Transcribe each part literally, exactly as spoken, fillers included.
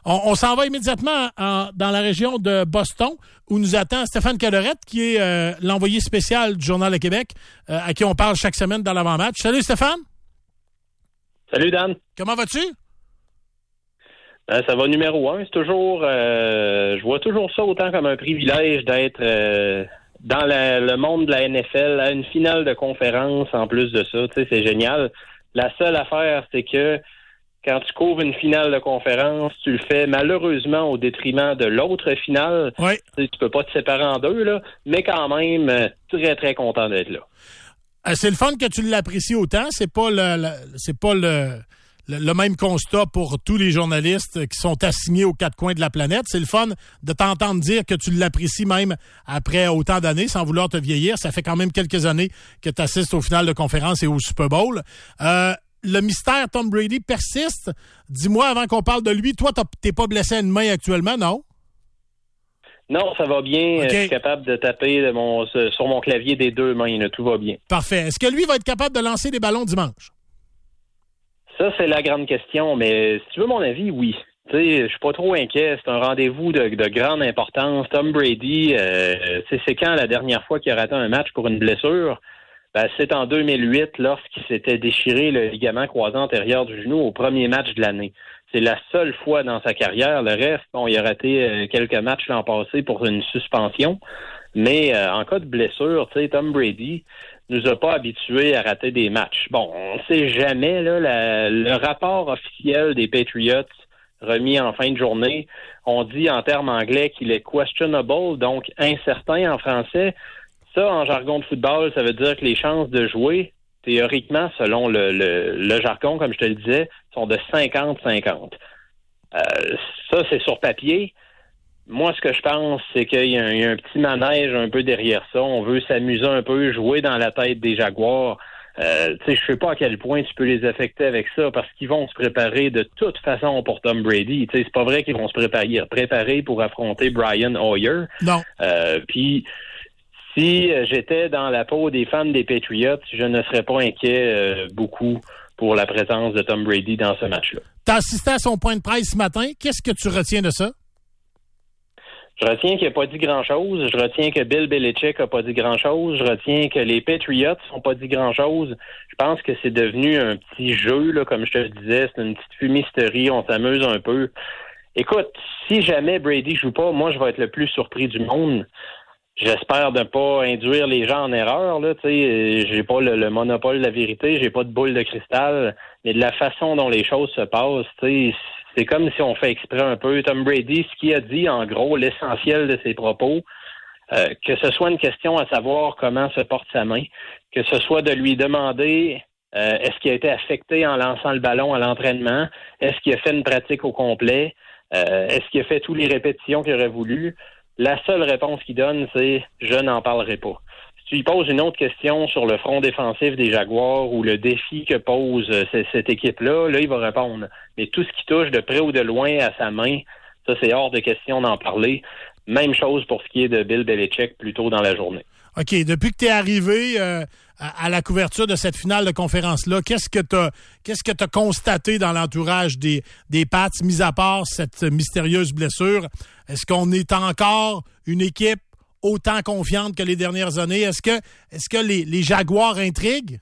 On, on s'en va immédiatement en, dans la région de Boston, où nous attend Stéphane Collerette, qui est euh, l'envoyé spécial du Journal de Québec, euh, à qui on parle chaque semaine dans l'avant-match. Salut Stéphane! Salut Dan! Comment vas-tu? Ben, ça va numéro un. C'est toujours... Euh, je vois toujours ça autant comme un privilège d'être euh, dans la, le monde de la N F L, à une finale de conférence en plus de ça. Tu sais, c'est génial. La seule affaire, c'est que quand tu couvres une finale de conférence, tu le fais malheureusement au détriment de l'autre finale. Oui. Tu sais, tu peux pas te séparer en deux, là, mais quand même, euh, très, très content d'être là. Euh, c'est le fun que tu l'apprécies autant. C'est pas le, le c'est pas le, le, le même constat pour tous les journalistes qui sont assignés aux quatre coins de la planète. C'est le fun de t'entendre dire que tu l'apprécies même après autant d'années, sans vouloir te vieillir. Ça fait quand même quelques années que tu assistes aux finales de conférence et au Super Bowl. Euh, Le mystère Tom Brady persiste. Dis-moi, avant qu'on parle de lui, toi, t'es pas blessé à une main actuellement, non? Non, ça va bien. Okay. Je suis capable de taper de mon, sur mon clavier des deux mains. Là, tout va bien. Parfait. Est-ce que lui va être capable de lancer des ballons dimanche? Ça, c'est la grande question. Mais si tu veux mon avis, oui. Tu sais, je suis pas trop inquiet. C'est un rendez-vous de, de grande importance. Tom Brady, euh, c'est quand la dernière fois qu'il a raté un match pour une blessure? Ben, c'est en deux mille huit, lorsqu'il s'était déchiré le ligament croisé antérieur du genou au premier match de l'année. C'est la seule fois dans sa carrière. Le reste, bon, il a raté euh, quelques matchs l'an passé pour une suspension. Mais euh, en cas de blessure, tu sais, Tom Brady nous a pas habitués à rater des matchs. Bon, on sait jamais, là, la, le rapport officiel des Patriots remis en fin de journée, on dit en termes anglais qu'il est questionable, donc incertain en français. Ça, en jargon de football, ça veut dire que les chances de jouer, théoriquement, selon le, le, le jargon, comme je te le disais, sont de cinquante cinquante. Euh, ça, c'est sur papier. Moi, ce que je pense, c'est qu'il y a, un, il y a un petit manège un peu derrière ça. On veut s'amuser un peu, jouer dans la tête des Jaguars. Euh, tu sais, je sais pas à quel point tu peux les affecter avec ça, parce qu'ils vont se préparer de toute façon pour Tom Brady. Tu sais, c'est pas vrai qu'ils vont se préparer, préparer pour affronter Brian Hoyer. Non. Euh, puis... Si j'étais dans la peau des fans des Patriots, je ne serais pas inquiet euh, beaucoup pour la présence de Tom Brady dans ce match-là. Tu as assisté à son point de presse ce matin. Qu'est-ce que tu retiens de ça? Je retiens qu'il n'a pas dit grand-chose. Je retiens que Bill Belichick n'a pas dit grand-chose. Je retiens que les Patriots n'ont pas dit grand-chose. Je pense que c'est devenu un petit jeu, là, comme je te le disais. C'est une petite fumisterie. On s'amuse un peu. Écoute, si jamais Brady joue pas, moi, je vais être le plus surpris du monde. J'espère de pas induire les gens en erreur, là, tu sais, j'ai pas le, le monopole de la vérité, j'ai pas de boule de cristal, mais de la façon dont les choses se passent, tu sais, c'est comme si on fait exprès un peu. Tom Brady, ce qu'il a dit, en gros, l'essentiel de ses propos, euh, que ce soit une question à savoir comment se porte sa main, que ce soit de lui demander euh, est-ce qu'il a été affecté en lançant le ballon à l'entraînement, est-ce qu'il a fait une pratique au complet, euh, est-ce qu'il a fait toutes les répétitions qu'il aurait voulu. La seule réponse qu'il donne, c'est « je n'en parlerai pas ». Si tu lui poses une autre question sur le front défensif des Jaguars ou le défi que pose euh, c- cette équipe-là, là, il va répondre. Mais tout ce qui touche de près ou de loin à sa main, ça, c'est hors de question d'en parler. Même chose pour ce qui est de Bill Belichick plus tôt dans la journée. OK. Depuis que tu es arrivé euh, à, à la couverture de cette finale de conférence-là, qu'est-ce que tu as qu'est-ce que tu as constaté dans l'entourage des, des Pats, mis à part cette mystérieuse blessure? Est-ce qu'on est encore une équipe autant confiante que les dernières années? Est-ce que est-ce que les, les Jaguars intriguent?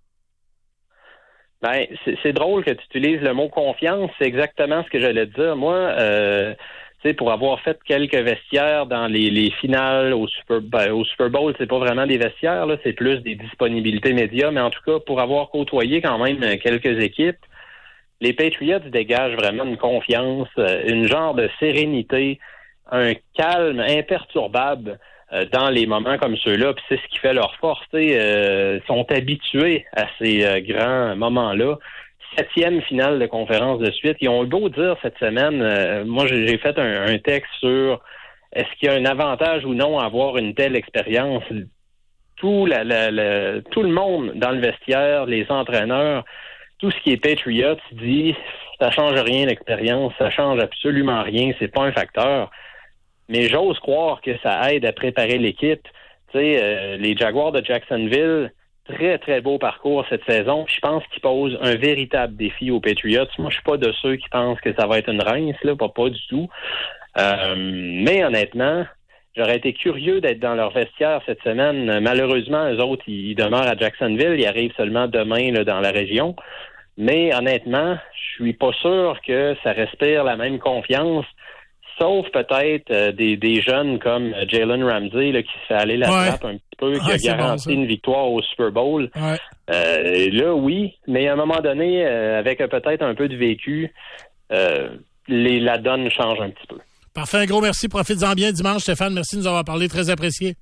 Ben, c'est, c'est drôle que tu utilises le mot confiance. C'est exactement ce que j'allais te dire. Moi, euh, tu sais, pour avoir fait quelques vestiaires dans les, les finales au Super, ben, au Super Bowl, c'est pas vraiment des vestiaires, là, c'est plus des disponibilités médias, mais en tout cas, pour avoir côtoyé quand même quelques équipes, les Patriots dégagent vraiment une confiance, une genre de sérénité, un calme imperturbable euh, dans les moments comme ceux-là, puis c'est ce qui fait leur force. Ils euh, sont habitués à ces euh, grands moments-là. Septième finale de conférence de suite. Ils ont eu beau dire cette semaine, euh, moi j'ai, j'ai fait un, un texte sur est-ce qu'il y a un avantage ou non à avoir une telle expérience. Tout, la, la, la, tout le monde dans le vestiaire, les entraîneurs, tout ce qui est Patriots dit ça change rien l'expérience, ça change absolument rien, c'est pas un facteur. Mais j'ose croire que ça aide à préparer l'équipe. Tu sais, euh, les Jaguars de Jacksonville, très, très beau parcours cette saison. Je pense qu'il pose un véritable défi aux Patriots. Moi, je suis pas de ceux qui pensent que ça va être une rince, là, pas, pas du tout. Euh, mais honnêtement, j'aurais été curieux d'être dans leur vestiaire cette semaine. Malheureusement, eux autres, ils demeurent à Jacksonville. Ils arrivent seulement demain là, dans la région. Mais honnêtement, je suis pas sûr que ça respire la même confiance. Sauf peut-être euh, des, des jeunes comme Jalen Ramsey là, qui se fait aller la ouais. trappe un petit peu, qui ouais, a garanti bon, une victoire au Super Bowl. Ouais. Euh, là, oui, mais à un moment donné, euh, avec euh, peut-être un peu de vécu, euh, les, la donne change un petit peu. Parfait, un gros merci. Profites-en bien dimanche, Stéphane. Merci de nous avoir parlé. Très apprécié.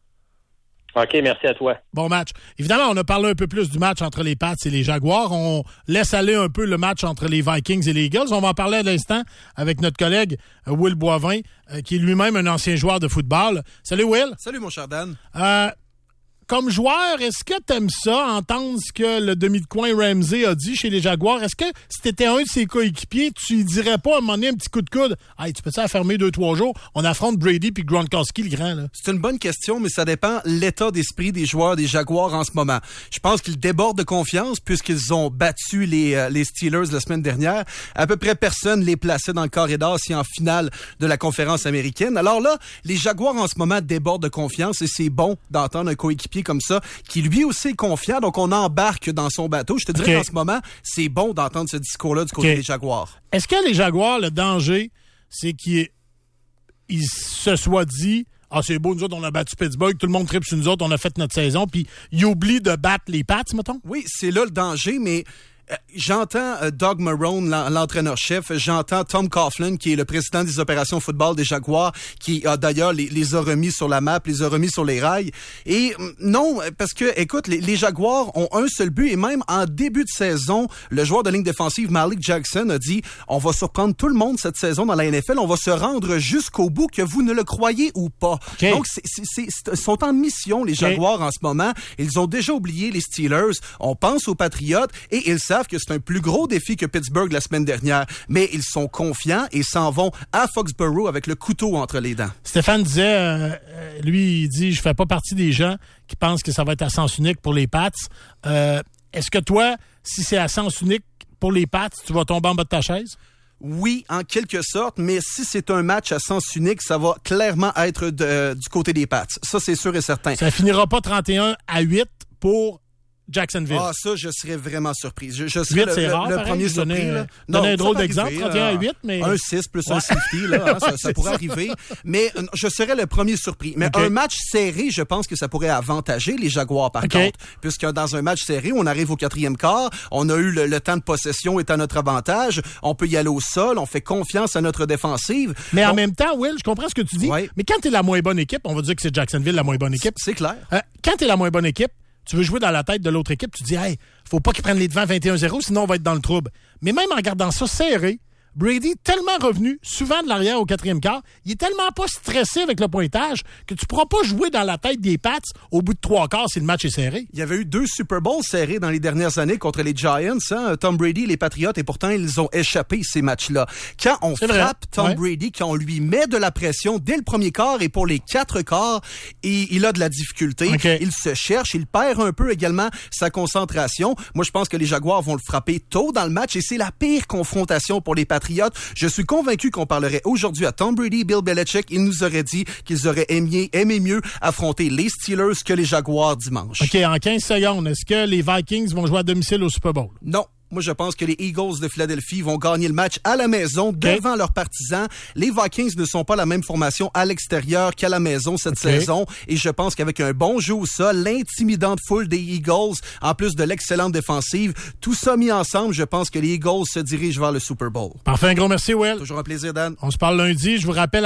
OK, merci à toi. Bon match. Évidemment, on a parlé un peu plus du match entre les Pats et les Jaguars. On laisse aller un peu le match entre les Vikings et les Eagles. On va en parler à l'instant avec notre collègue Will Boivin, euh, qui est lui-même un ancien joueur de football. Salut, Will. Salut, mon cher Dan. Euh, comme joueur, est-ce que t'aimes ça, entendre ce que le demi de coin Ramsey a dit chez les Jaguars? Est-ce que si t'étais un de ses coéquipiers, tu lui dirais pas à un moment donné un petit coup de coude? Hey, tu peux ça fermer deux, trois jours? On affronte Brady puis Gronkowski, le grand, là. C'est une bonne question, mais ça dépend l'état d'esprit des joueurs des Jaguars en ce moment. Je pense qu'ils débordent de confiance puisqu'ils ont battu les, euh, les Steelers la semaine dernière. À peu près personne les plaçait dans le corridor si en finale de la conférence américaine. Alors là, les Jaguars en ce moment débordent de confiance et c'est bon d'entendre un coéquipier comme ça, qui lui aussi est confiant, donc on embarque dans son bateau. Je te dirais okay. qu'en ce moment, c'est bon d'entendre ce discours-là du côté okay. des Jaguars. Est-ce que les Jaguars, le danger, c'est qu'ils ils se soient dit « Ah, c'est beau, nous autres, on a battu Pittsburgh, tout le monde tripe sur nous autres, on a fait notre saison », puis ils oublient de battre les Pats, mettons? Oui, c'est là le danger, mais... Euh, j'entends euh, Doug Marrone, l'entraîneur-chef, j'entends Tom Coughlin, qui est le président des opérations football des Jaguars, qui a d'ailleurs les, les a remis sur la map, les a remis sur les rails. Et euh, non, parce que, écoute, les, les Jaguars ont un seul but, et même en début de saison, le joueur de ligne défensive, Malik Jackson, a dit « On va surprendre tout le monde cette saison dans la N F L, on va se rendre jusqu'au bout, que vous ne le croyez ou pas. Okay. » Donc, c'est, c'est, c'est, ils sont en mission, les Jaguars, okay. en ce moment. Ils ont déjà oublié les Steelers. On pense aux Patriots, et ils savent que c'est un plus gros défi que Pittsburgh la semaine dernière, mais ils sont confiants et s'en vont à Foxborough avec le couteau entre les dents. Stéphane disait, euh, lui, il dit, je fais pas partie des gens qui pensent que ça va être à sens unique pour les Pats. Euh, est-ce que toi, si c'est à sens unique pour les Pats, tu vas tomber en bas de ta chaise? Oui, en quelque sorte, mais si c'est un match à sens unique, ça va clairement être de, euh, du côté des Pats. Ça, c'est sûr et certain. Ça finira pas trente et un à huit pour Jacksonville. Ah, ça, je serais vraiment surpris. Je, je serais huit, le, c'est le, rare, le pareil, premier surpris. Donner, là. Non, donner un drôle d'exemple, trente et un à huit, mais... Un six plus ouais. un safety, là, hein, ça, ça pourrait arriver. Mais je serais le premier surpris. Mais okay. un match serré, je pense que ça pourrait avantager les Jaguars, par okay. contre. Puisque dans un match serré, on arrive au quatrième quart, on a eu le, le temps de possession est à notre avantage, on peut y aller au sol, on fait confiance à notre défensive. Mais Donc, en même temps, Will, je comprends ce que tu dis, ouais. mais quand t'es la moins bonne équipe, on va dire que c'est Jacksonville la moins bonne équipe. C'est clair. Euh, quand t'es la moins bonne équipe, tu veux jouer dans la tête de l'autre équipe, tu dis, hey, faut pas qu'ils prennent les devants vingt et un zéro, sinon on va être dans le trouble. Mais même en gardant ça serré, Brady est tellement revenu, souvent de l'arrière au quatrième quart, il est tellement pas stressé avec le pointage que tu pourras pas jouer dans la tête des Pats au bout de trois quarts si le match est serré. Il y avait eu deux Super Bowls serrés dans les dernières années contre les Giants, hein? Tom Brady, les Patriots, et pourtant ils ont échappé ces matchs-là. Quand on C'est frappe vrai. Tom ouais. Brady, quand on lui met de la pression dès le premier quart et pour les quatre quarts, il, il a de la difficulté. Okay. Il se cherche, il perd un peu également sa concentration. Moi, je pense que les Jaguars vont le frapper tôt dans le match et c'est la pire confrontation pour les Patriots. Je suis convaincu qu'on parlerait aujourd'hui à Tom Brady, Bill Belichick. Il nous aurait dit qu'ils auraient aimé, aimé mieux affronter les Steelers que les Jaguars dimanche. OK, en quinze secondes, est-ce que les Vikings vont jouer à domicile au Super Bowl? Non. Moi, je pense que les Eagles de Philadelphie vont gagner le match à la maison okay. devant leurs partisans. Les Vikings ne sont pas la même formation à l'extérieur qu'à la maison cette okay. saison. Et je pense qu'avec un bon jeu au sol, l'intimidante foule des Eagles, en plus de l'excellente défensive, tout ça mis ensemble, je pense que les Eagles se dirigent vers le Super Bowl. Parfait, un gros merci, Will. Toujours un plaisir, Dan. On se parle lundi. Je vous rappelle